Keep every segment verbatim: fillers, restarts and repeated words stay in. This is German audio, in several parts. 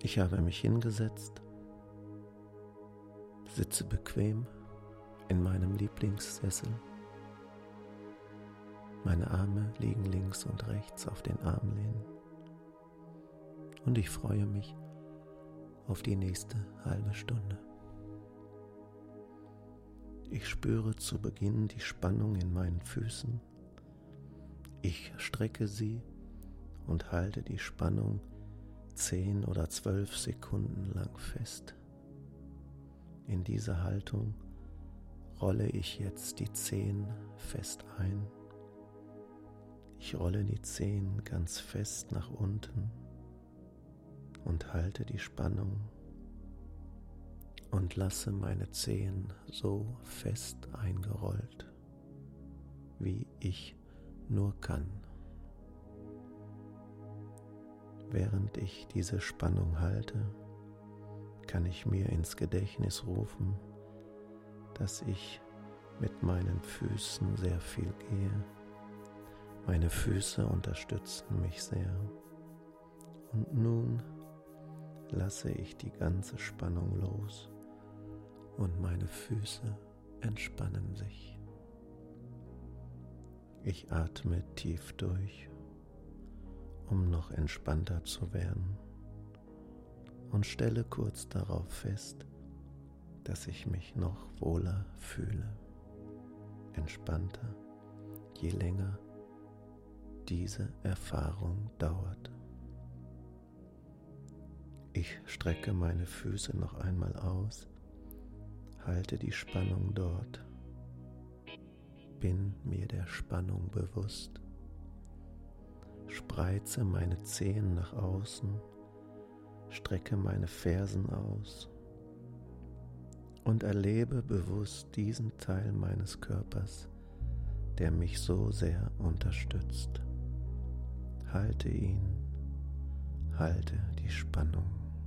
Ich habe mich hingesetzt, sitze bequem in meinem Lieblingssessel. Meine Arme liegen links und rechts auf den Armlehnen und ich freue mich auf die nächste halbe Stunde. Ich spüre zu Beginn die Spannung in meinen Füßen. Ich strecke sie und halte die Spannung zehn oder zwölf Sekunden lang fest. In dieser Haltung rolle ich jetzt die Zehen fest ein. Ich rolle die Zehen ganz fest nach unten und halte die Spannung und lasse meine Zehen so fest eingerollt, wie ich nur kann. Während ich diese Spannung halte, kann ich mir ins Gedächtnis rufen, dass ich mit meinen Füßen sehr viel gehe. Meine Füße unterstützen mich sehr. Und nun lasse ich die ganze Spannung los und meine Füße entspannen sich. Ich atme tief durch, um noch entspannter zu werden, und stelle kurz darauf fest, dass ich mich noch wohler fühle, entspannter, je länger diese Erfahrung dauert. Ich strecke meine Füße noch einmal aus, halte die Spannung dort, bin mir der Spannung bewusst, spreize meine Zehen nach außen, strecke meine Fersen aus und erlebe bewusst diesen Teil meines Körpers, der mich so sehr unterstützt. Halte ihn, halte die Spannung.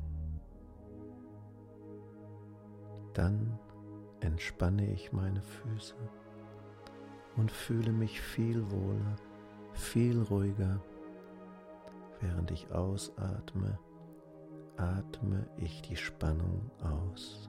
Dann entspanne ich meine Füße und fühle mich viel wohler, viel ruhiger. Während ich ausatme, atme ich die Spannung aus.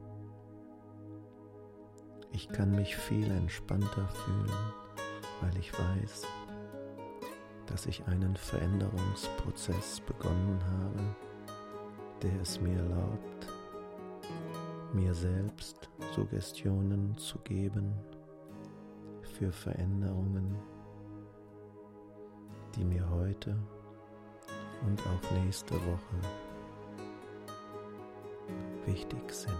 Ich kann mich viel entspannter fühlen, weil ich weiß, dass ich einen Veränderungsprozess begonnen habe, der es mir erlaubt, mir selbst Suggestionen zu geben für Veränderungen, die mir heute und auch nächste Woche wichtig sind.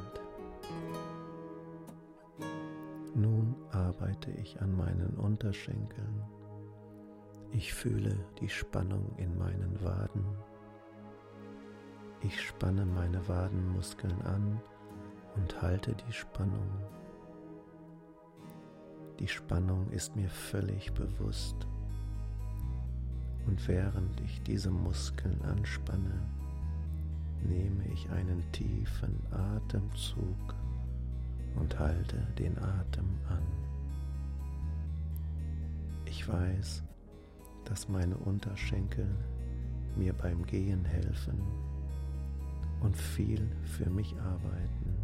Nun arbeite ich an meinen Unterschenkeln. Ich fühle die Spannung in meinen Waden. Ich spanne meine Wadenmuskeln an und halte die Spannung. Die Spannung ist mir völlig bewusst. Und während ich diese Muskeln anspanne, nehme ich einen tiefen Atemzug und halte den Atem an. Ich weiß, dass meine Unterschenkel mir beim Gehen helfen und viel für mich arbeiten.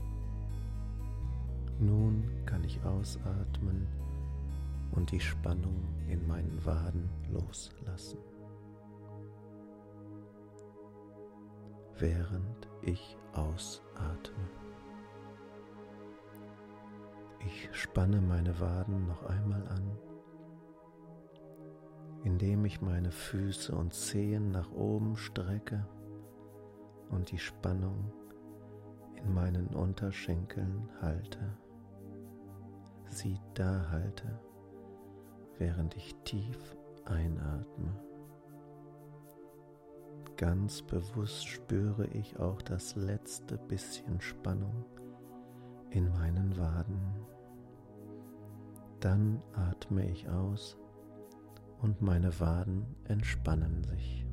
Nun kann ich ausatmen und die Spannung in meinen Waden loslassen. Während ich ausatme. Ich spanne meine Waden noch einmal an, indem ich meine Füße und Zehen nach oben strecke und die Spannung in meinen Unterschenkeln halte. Sie da halte, während ich tief einatme. Ganz bewusst spüre ich auch das letzte bisschen Spannung in meinen Waden. Dann atme ich aus und meine Waden entspannen sich.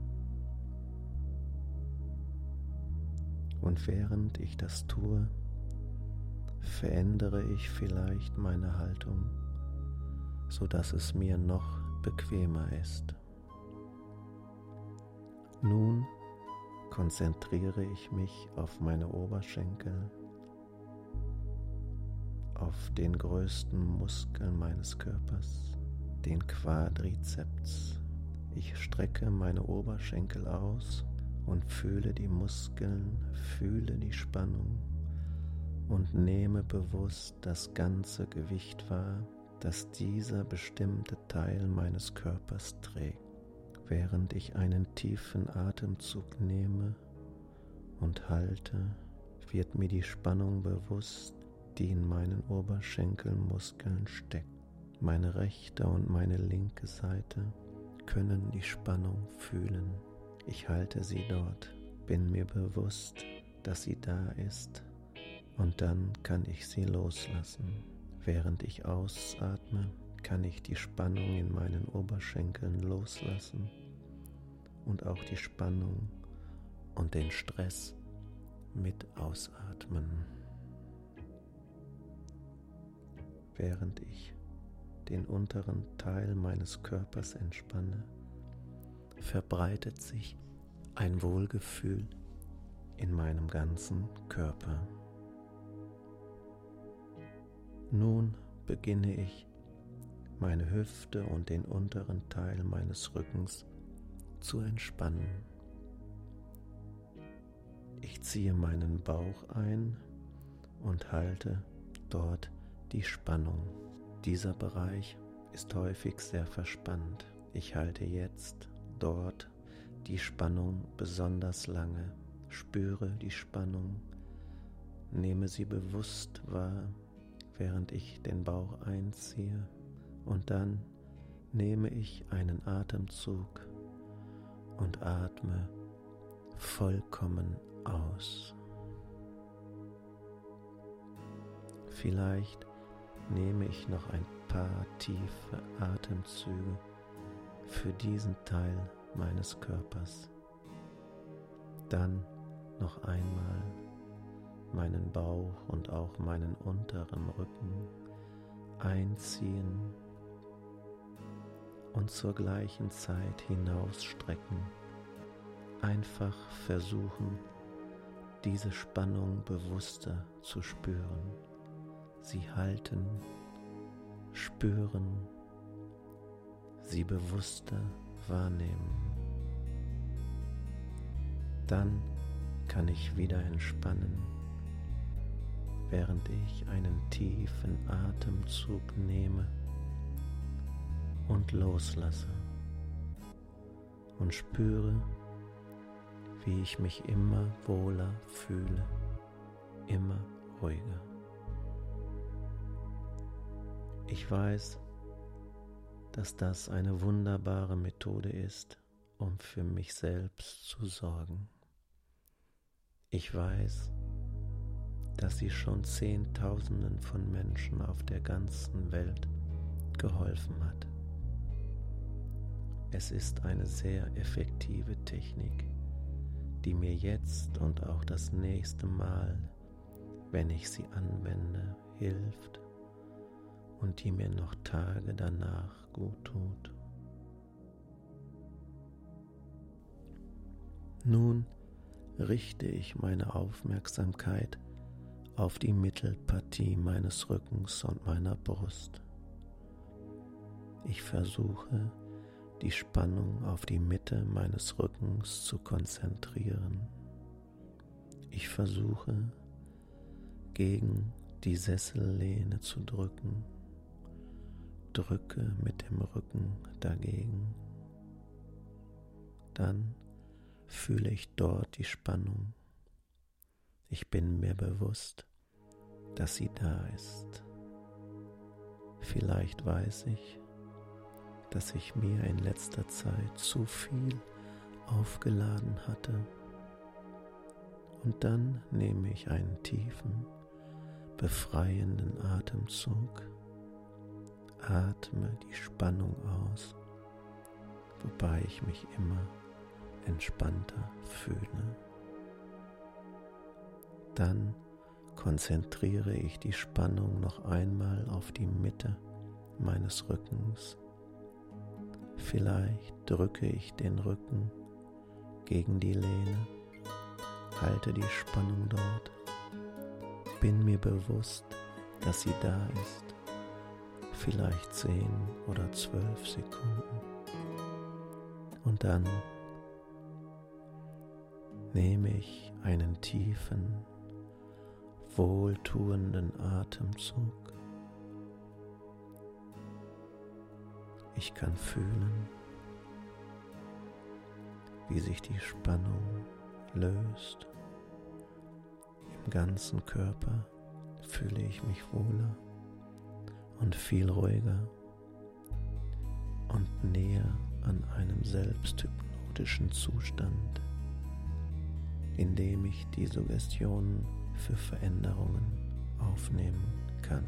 Und während ich das tue, verändere ich vielleicht meine Haltung, sodass es mir noch bequemer ist. Nun konzentriere ich mich auf meine Oberschenkel, auf den größten Muskel meines Körpers, den Quadrizeps. Ich strecke meine Oberschenkel aus und fühle die Muskeln, fühle die Spannung und nehme bewusst das ganze Gewicht wahr, das dieser bestimmte Teil meines Körpers trägt. Während ich einen tiefen Atemzug nehme und halte, wird mir die Spannung bewusst, die in meinen Oberschenkelmuskeln steckt. Meine rechte und meine linke Seite können die Spannung fühlen. Ich halte sie dort, bin mir bewusst, dass sie da ist, und dann kann ich sie loslassen. Während ich ausatme, kann ich die Spannung in meinen Oberschenkeln loslassen und auch die Spannung und den Stress mit ausatmen. Während ich den unteren Teil meines Körpers entspanne, verbreitet sich ein Wohlgefühl in meinem ganzen Körper. Nun beginne ich, meine Hüfte und den unteren Teil meines Rückens zu entspannen. Ich ziehe meinen Bauch ein und halte dort die Spannung. Dieser Bereich ist häufig sehr verspannt. Ich halte jetzt dort die Spannung besonders lange, spüre die Spannung, nehme sie bewusst wahr, während ich den Bauch einziehe, und dann nehme ich einen Atemzug und atme vollkommen aus. Vielleicht nehme ich noch ein paar tiefe Atemzüge für diesen Teil meines Körpers. Dann noch einmal meinen Bauch und auch meinen unteren Rücken einziehen und zur gleichen Zeit hinausstrecken. Einfach versuchen, diese Spannung bewusster zu spüren. Sie halten, spüren, sie bewusster wahrnehmen. Dann kann ich wieder entspannen, während ich einen tiefen Atemzug nehme und loslasse und spüre, wie ich mich immer wohler fühle, immer ruhiger. Ich weiß, dass das eine wunderbare Methode ist, um für mich selbst zu sorgen. Ich weiß, dass sie schon Zehntausenden von Menschen auf der ganzen Welt geholfen hat. Es ist eine sehr effektive Technik, die mir jetzt und auch das nächste Mal, wenn ich sie anwende, hilft und die mir noch Tage danach gut tut. Nun richte ich meine Aufmerksamkeit auf die Mittelpartie meines Rückens und meiner Brust. Ich versuche, die Spannung auf die Mitte meines Rückens zu konzentrieren. Ich versuche, gegen die Sessellehne zu drücken, drücke mit dem Rücken dagegen. Dann fühle ich dort die Spannung. Ich bin mir bewusst, dass sie da ist. Vielleicht weiß ich, dass ich mir in letzter Zeit zu viel aufgeladen hatte. Und dann nehme ich einen tiefen, befreienden Atemzug, atme die Spannung aus, wobei ich mich immer entspannter fühle. Dann konzentriere ich die Spannung noch einmal auf die Mitte meines Rückens. Vielleicht drücke ich den Rücken gegen die Lehne halte die Spannung dort. Bin mir bewusst, dass sie da ist. Vielleicht zehn oder zwölf Sekunden. Und dann nehme ich einen tiefen, wohltuenden Atemzug. Ich kann fühlen, wie sich die Spannung löst. Im ganzen Körper fühle ich mich wohler und viel ruhiger und näher an einem selbsthypnotischen Zustand, in dem ich die Suggestionen für Veränderungen aufnehmen kann.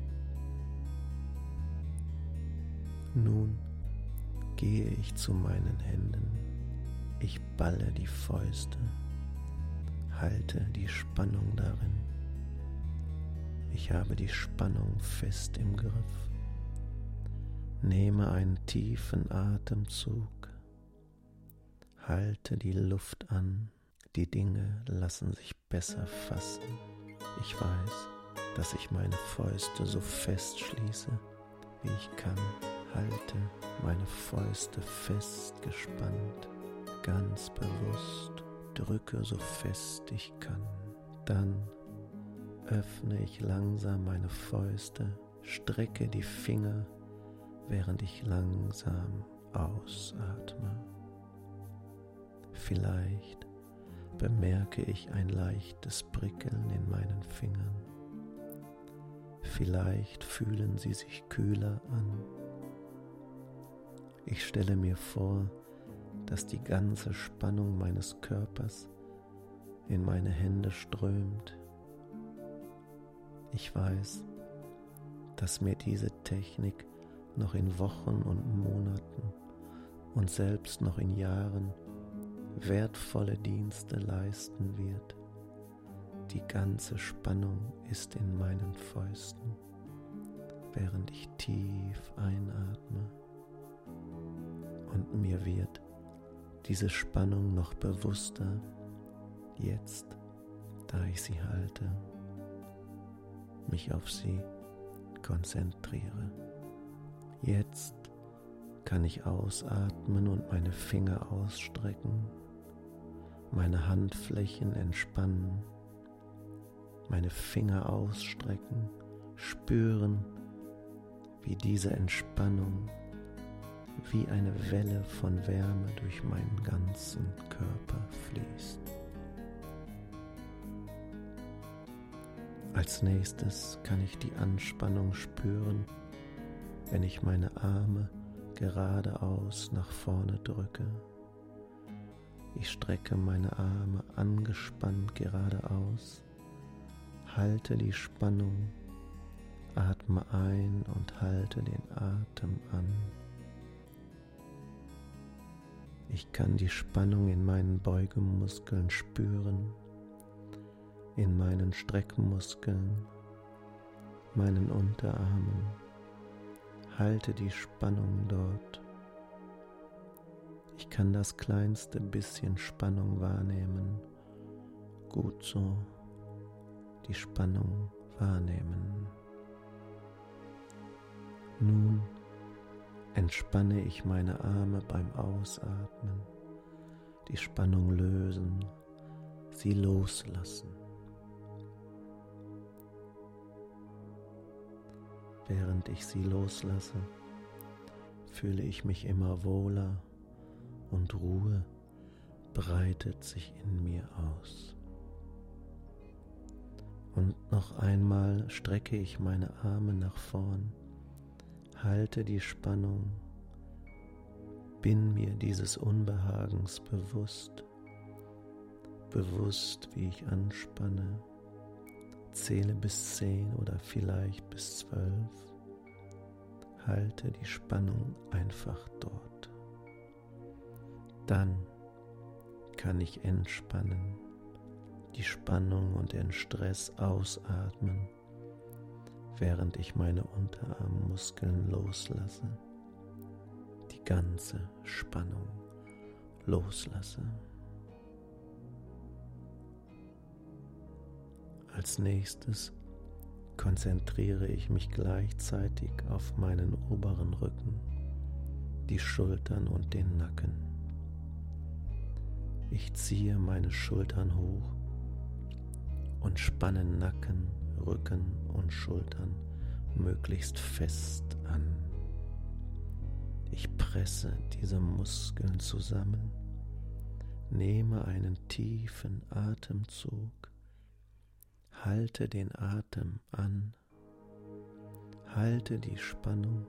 Nun gehe ich zu meinen Händen. Ich balle die Fäuste, halte die Spannung darin. Ich habe die Spannung fest im Griff. Nehme einen tiefen Atemzug, halte die Luft an. Die Dinge lassen sich besser fassen. Ich weiß, dass ich meine Fäuste so fest schließe, wie ich kann. Halte meine Fäuste fest gespannt, ganz bewusst, drücke so fest ich kann. Dann öffne ich langsam meine Fäuste, strecke die Finger, während ich langsam ausatme. Vielleicht bemerke ich ein leichtes Prickeln in meinen Fingern. Vielleicht fühlen sie sich kühler an. Ich stelle mir vor, dass die ganze Spannung meines Körpers in meine Hände strömt. Ich weiß, dass mir diese Technik noch in Wochen und Monaten und selbst noch in Jahren wertvolle Dienste leisten wird. Die ganze Spannung ist in meinen Fäusten, während ich tief einatme. Und mir wird diese Spannung noch bewusster, jetzt, da ich sie halte, mich auf sie konzentriere. Jetzt kann ich ausatmen und meine Finger ausstrecken, meine Handflächen entspannen, meine Finger ausstrecken, spüren, wie diese Entspannung wie eine Welle von Wärme durch meinen ganzen Körper fließt. Als nächstes kann ich die Anspannung spüren, wenn ich meine Arme geradeaus nach vorne drücke. Ich strecke meine Arme angespannt geradeaus, halte die Spannung, atme ein und halte den Atem an. Ich kann die Spannung in meinen Beugemuskeln spüren, in meinen Streckmuskeln, meinen Unterarmen. Halte die Spannung dort. Ich kann das kleinste bisschen Spannung wahrnehmen. Gut so, die Spannung wahrnehmen. Nun entspanne ich meine Arme beim Ausatmen, die Spannung lösen, sie loslassen. Während ich sie loslasse, fühle ich mich immer wohler und Ruhe breitet sich in mir aus. Und noch einmal strecke ich meine Arme nach vorn, halte die Spannung, bin mir dieses Unbehagens bewusst, bewusst, wie ich anspanne, zähle bis zehn oder vielleicht bis zwölf, halte die Spannung einfach dort. Dann kann ich entspannen, die Spannung und den Stress ausatmen, während ich meine Unterarmmuskeln loslasse, die ganze Spannung loslasse. Als nächstes konzentriere ich mich gleichzeitig auf meinen oberen Rücken, die Schultern und den Nacken. Ich ziehe meine Schultern hoch und spanne Nacken, Rücken und Schultern möglichst fest an. Ich presse diese Muskeln zusammen, nehme einen tiefen Atemzug, halte den Atem an, halte die Spannung,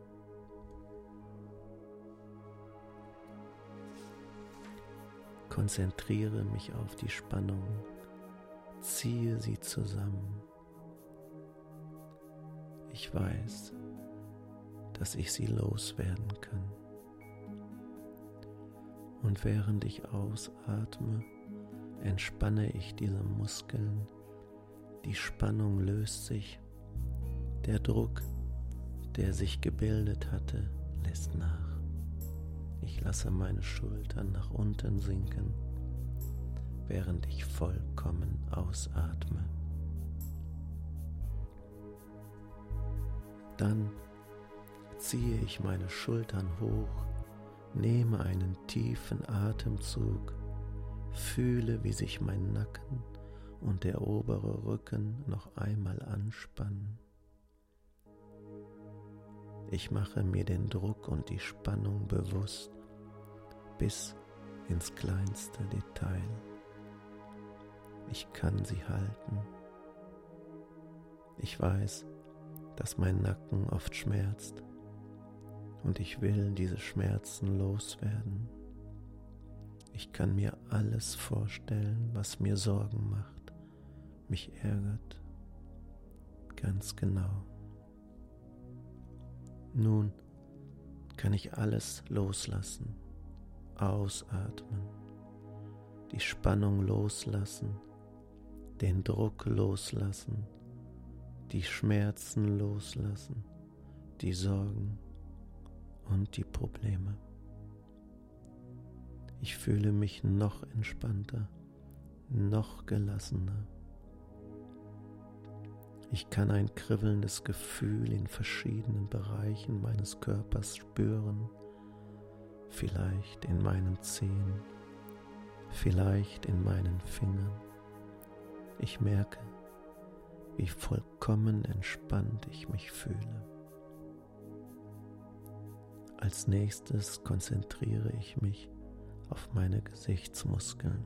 konzentriere mich auf die Spannung, ziehe sie zusammen. Ich weiß, dass ich sie loswerden kann. Und während ich ausatme, entspanne ich diese Muskeln, die Spannung löst sich, der Druck, der sich gebildet hatte, lässt nach. Ich lasse meine Schultern nach unten sinken, während ich vollkommen ausatme. Dann ziehe ich meine Schultern hoch, nehme einen tiefen Atemzug, fühle, wie sich mein Nacken und der obere Rücken noch einmal anspannen. Ich mache mir den Druck und die Spannung bewusst bis ins kleinste Detail. Ich kann sie halten. Ich weiß, dass mein Nacken oft schmerzt und ich will diese Schmerzen loswerden. Ich kann mir alles vorstellen, was mir Sorgen macht, mich ärgert, ganz genau. Nun kann ich alles loslassen, ausatmen, die Spannung loslassen, den Druck loslassen, die Schmerzen loslassen, die Sorgen und die Probleme. Ich fühle mich noch entspannter, noch gelassener. Ich kann ein kribbelndes Gefühl in verschiedenen Bereichen meines Körpers spüren, vielleicht in meinen Zehen, vielleicht in meinen Fingern. Ich merke, wie vollkommen entspannt ich mich fühle. Als nächstes konzentriere ich mich auf meine Gesichtsmuskeln.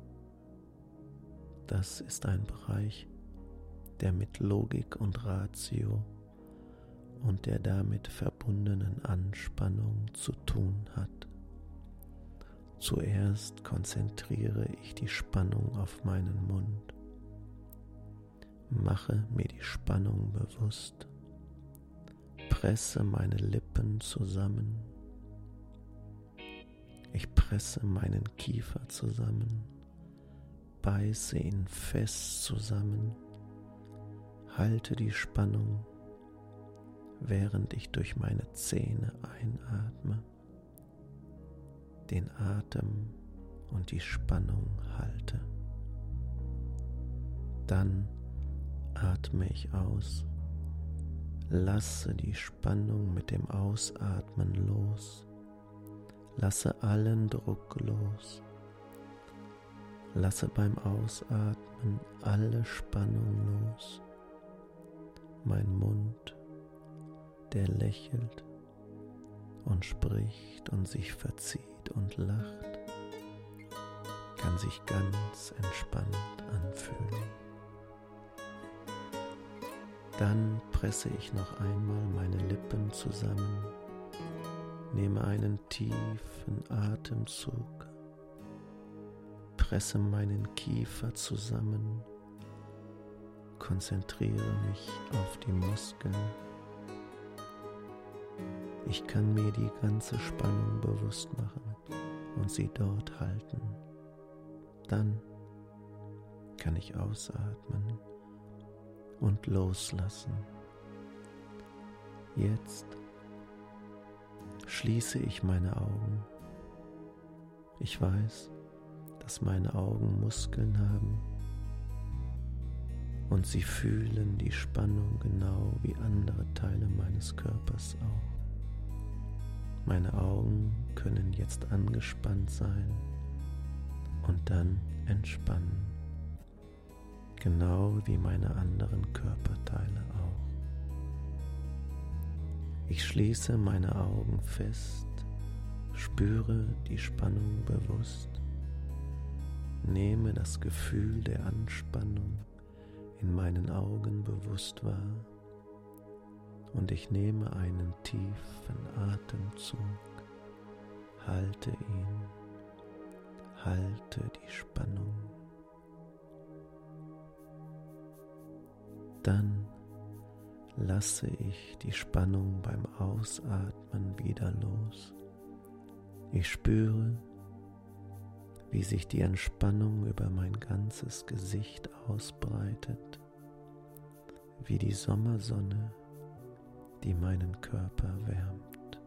Das ist ein Bereich, der mit Logik und Ratio und der damit verbundenen Anspannung zu tun hat. Zuerst konzentriere ich die Spannung auf meinen Mund, mache mir die Spannung bewusst, presse meine Lippen zusammen, ich presse meinen Kiefer zusammen, beiße ihn fest zusammen, halte die Spannung, während ich durch meine Zähne einatme, den Atem und die Spannung halte. Dann atme ich aus, lasse die Spannung mit dem Ausatmen los, lasse allen Druck los, lasse beim Ausatmen alle Spannung los. Mein Mund, der lächelt und spricht und sich verzieht und lacht, kann sich ganz entspannt anfühlen. Dann presse ich noch einmal meine Lippen zusammen, nehme einen tiefen Atemzug, presse meinen Kiefer zusammen, konzentriere mich auf die Muskeln. Ich kann mir die ganze Spannung bewusst machen und sie dort halten. Dann kann ich ausatmen und loslassen. Jetzt schließe ich meine Augen. Ich weiß, dass meine Augen Muskeln haben und sie fühlen die Spannung genau wie andere Teile meines Körpers auch. Meine Augen können jetzt angespannt sein und dann entspannen, genau wie meine anderen Körperteile auch. Ich schließe meine Augen fest, spüre die Spannung bewusst, nehme das Gefühl der Anspannung in meinen Augen bewusst wahr und ich nehme einen tiefen Atemzug, halte ihn, halte die Spannung. Dann lasse ich die Spannung beim Ausatmen wieder los. Ich spüre, wie sich die Entspannung über mein ganzes Gesicht ausbreitet, wie die Sommersonne, die meinen Körper wärmt.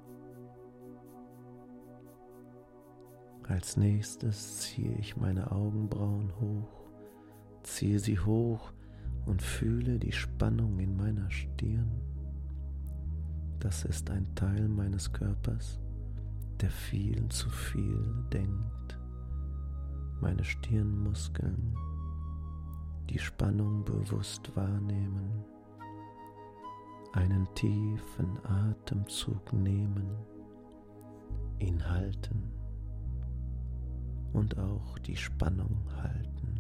Als nächstes ziehe ich meine Augenbrauen hoch, ziehe sie hoch und fühle die Spannung in meiner Stirn. Das ist ein Teil meines Körpers, der viel zu viel denkt. Meine Stirnmuskeln, die Spannung bewusst wahrnehmen, einen tiefen Atemzug nehmen, ihn halten und auch die Spannung halten.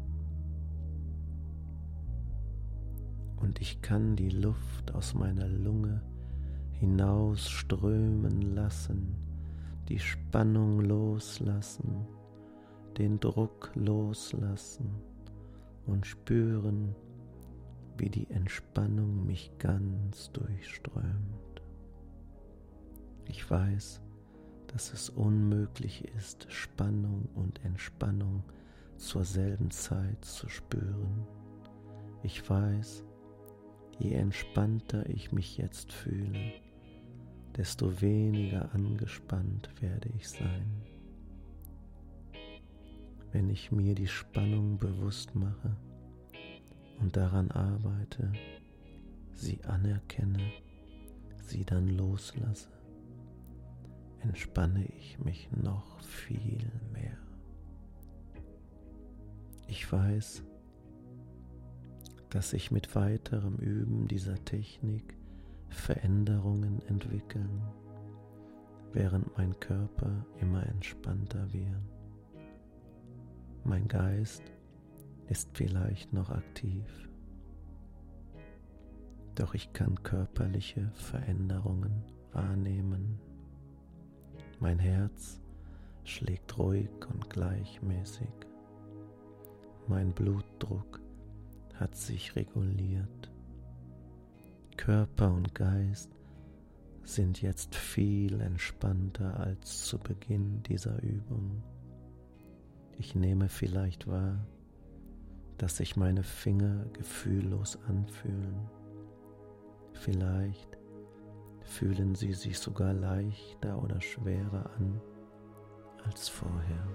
Und ich kann die Luft aus meiner Lunge hinausströmen lassen, die Spannung loslassen, den Druck loslassen und spüren, wie die Entspannung mich ganz durchströmt. Ich weiß, dass es unmöglich ist, Spannung und Entspannung zur selben Zeit zu spüren. Ich weiß, je entspannter ich mich jetzt fühle, desto weniger angespannt werde ich sein. Wenn ich mir die Spannung bewusst mache und daran arbeite, sie anerkenne, sie dann loslasse, entspanne ich mich noch viel mehr. Ich weiß, dass sich mit weiterem Üben dieser Technik Veränderungen entwickeln, während mein Körper immer entspannter wird. Mein Geist ist vielleicht noch aktiv, doch ich kann körperliche Veränderungen wahrnehmen. Mein Herz schlägt ruhig und gleichmäßig. Mein Blutdruck hat sich reguliert. Körper und Geist sind jetzt viel entspannter als zu Beginn dieser Übung. Ich nehme vielleicht wahr, dass sich meine Finger gefühllos anfühlen. Vielleicht fühlen sie sich sogar leichter oder schwerer an als vorher.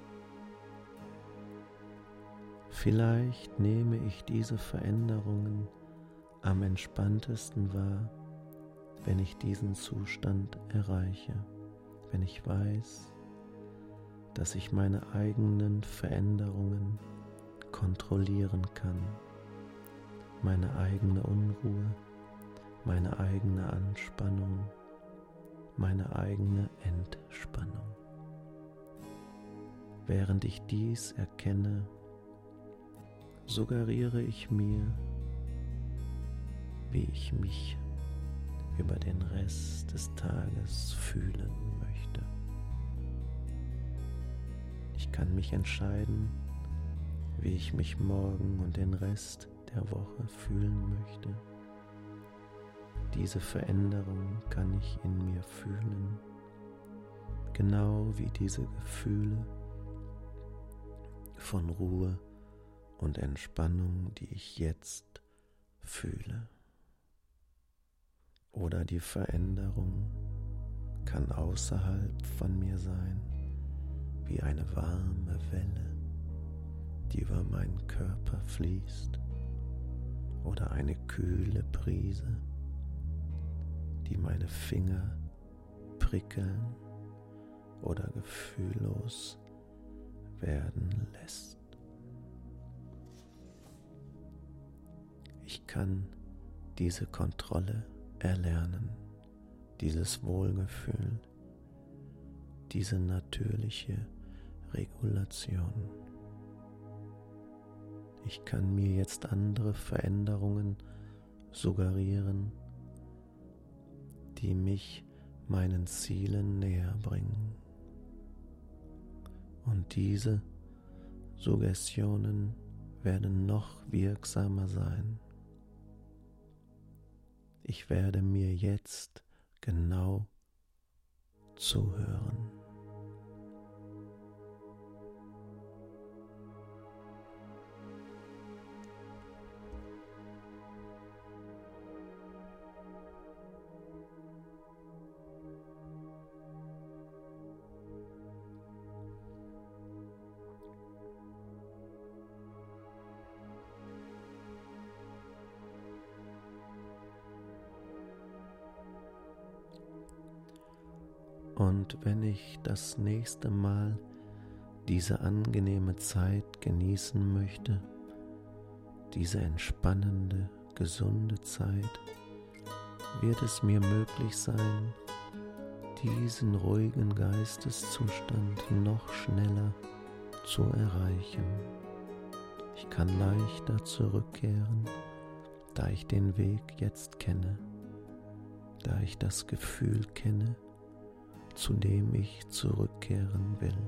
Vielleicht nehme ich diese Veränderungen am entspanntesten wahr, wenn ich diesen Zustand erreiche, wenn ich weiß, dass ich meine eigenen Veränderungen kontrollieren kann, meine eigene Unruhe, meine eigene Anspannung, meine eigene Entspannung. Während ich dies erkenne, suggeriere ich mir, wie ich mich über den Rest des Tages fühlen möchte. Ich kann mich entscheiden, wie ich mich morgen und den Rest der Woche fühlen möchte. Diese Veränderung kann ich in mir fühlen, genau wie diese Gefühle von Ruhe und Entspannung, die ich jetzt fühle. Oder die Veränderung kann außerhalb von mir sein, wie eine warme Welle, die über meinen Körper fließt oder eine kühle Brise, die meine Finger prickeln oder gefühllos werden lässt. Ich kann diese Kontrolle erlernen, dieses Wohlgefühl, diese natürliche Regulation. Ich kann mir jetzt andere Veränderungen suggerieren, die mich meinen Zielen näher bringen. Und diese Suggestionen werden noch wirksamer sein. Ich werde mir jetzt genau zuhören. Und wenn ich das nächste Mal diese angenehme Zeit genießen möchte, diese entspannende, gesunde Zeit, wird es mir möglich sein, diesen ruhigen Geisteszustand noch schneller zu erreichen. Ich kann leichter zurückkehren, da ich den Weg jetzt kenne, da ich das Gefühl kenne, zu dem ich zurückkehren will.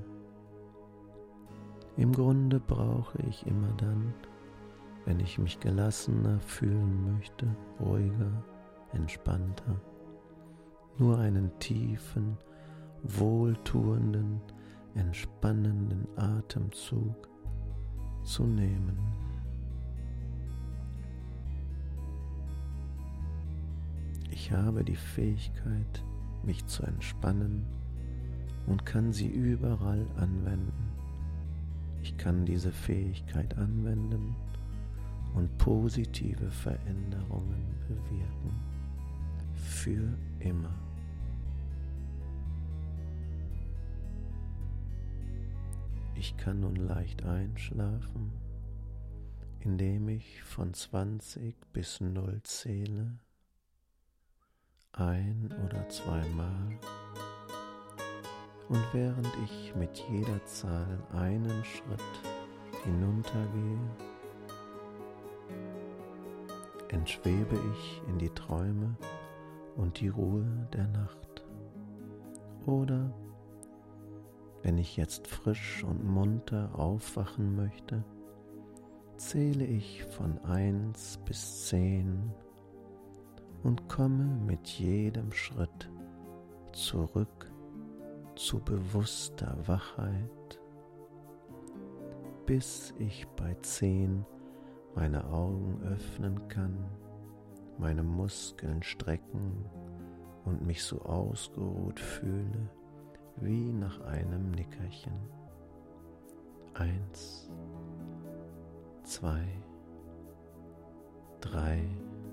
Im Grunde brauche ich immer dann, wenn ich mich gelassener fühlen möchte, ruhiger, entspannter, nur einen tiefen, wohltuenden, entspannenden Atemzug zu nehmen. Ich habe die Fähigkeit, mich zu entspannen und kann sie überall anwenden. Ich kann diese Fähigkeit anwenden und positive Veränderungen bewirken. Für immer. Ich kann nun leicht einschlafen, indem ich von zwanzig bis null zähle, ein- oder zweimal, und während ich mit jeder Zahl einen Schritt hinuntergehe, entschwebe ich in die Träume und die Ruhe der Nacht. Oder, wenn ich jetzt frisch und munter aufwachen möchte, zähle ich von eins bis zehn und komme mit jedem Schritt zurück zu bewusster Wachheit, bis ich bei zehn meine Augen öffnen kann, meine Muskeln strecken und mich so ausgeruht fühle wie nach einem Nickerchen. Eins, zwei, drei,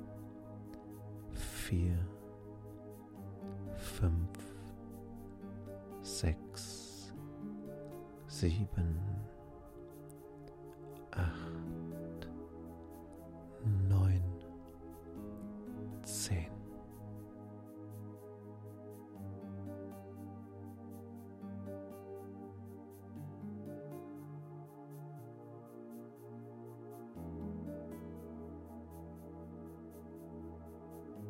vier, fünf, sechs, sieben, acht, neun, zehn.